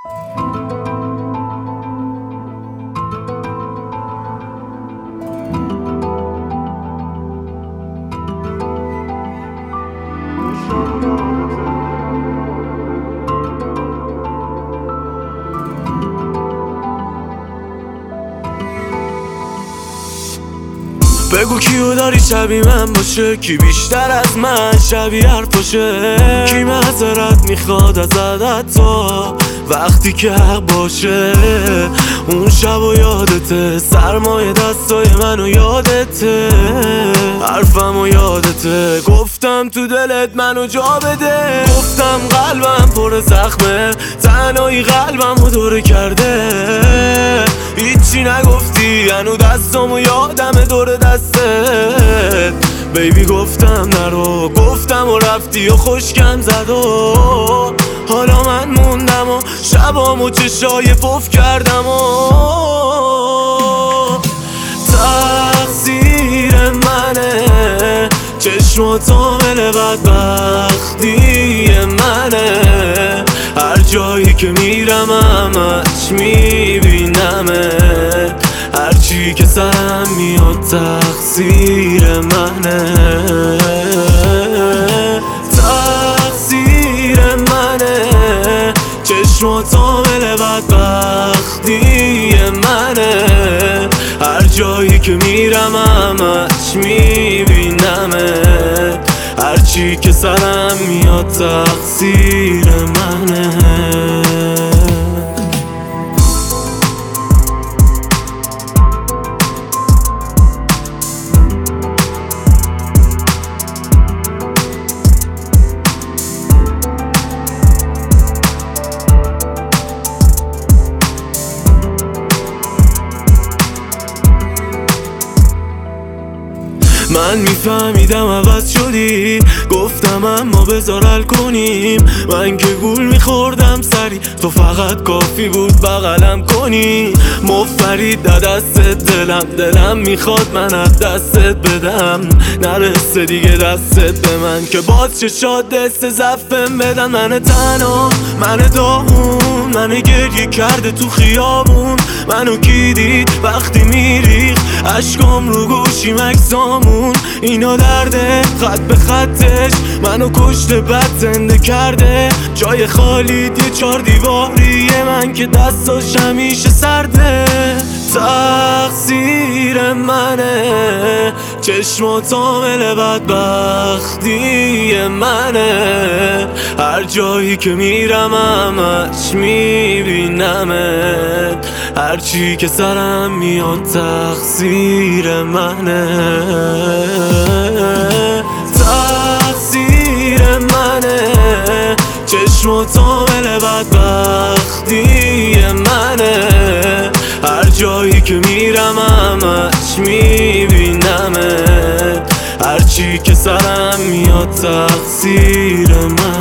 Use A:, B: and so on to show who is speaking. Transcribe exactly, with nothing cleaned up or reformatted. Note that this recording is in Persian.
A: بگو کیو داری شبیه من باشه، کی بیشتر از من شبیه حرفاشه، کی معذرت میخواد از عدد تا وقتی که حق باشه. اون شب و یادته، سرمایه دستای منو یادته، حرفم و یادته، گفتم تو دلت منو جا بده، گفتم قلبم پر زخمه، تنهایی قلبم رو دوره کرده، هیچی نگفتی هنو دستامو یادم دور دستت بیبی، گفتم نرو، گفتم و رفتی و خوشکم زد و حالا من موندم و شبامو چشای پف کردم و تقصیر منه، چشمات عامل بدبختی منه، هر جایی که میرم همش میبینمه، هرچی که سرم میاد تقصیر منه، تقصیر منه، چشمات عامل بدبختی منه، هر جایی که میرم همش میبینمه، هرچی که سرم میاد تقصیر منه. من میفهمیدم عوض شدی، گفتم اما بذار حل کنیم، من که گول میخوردم سری، تو فقط کافی بود بغلم کنی، مفرید در دستت دلم، دلم میخواد من از دستت بدم، نرسه دیگه دستت به من که باز چشات دست زفم بدن، من تنها، من داغون، من گریه کرده تو خیابون، منو کی دید وقتی میریخ عشقام رو گوشیم اکسامون، اینا درده خط به خطش منو کشته بد زنده کرده، جای خالی یه چار دیواریه من که دستاش همیشه سرده، تقصیر منه، چشمات عامل بدبختی منه، هر جایی که میرم همش میبینمه، هرچی که سرم میاد تقصیر منه، تقصیر منه، چشمات عامل بدبختی منه، هر جایی که میرم همش میبینمه، هرچی که سرم میاد تقصیر منه.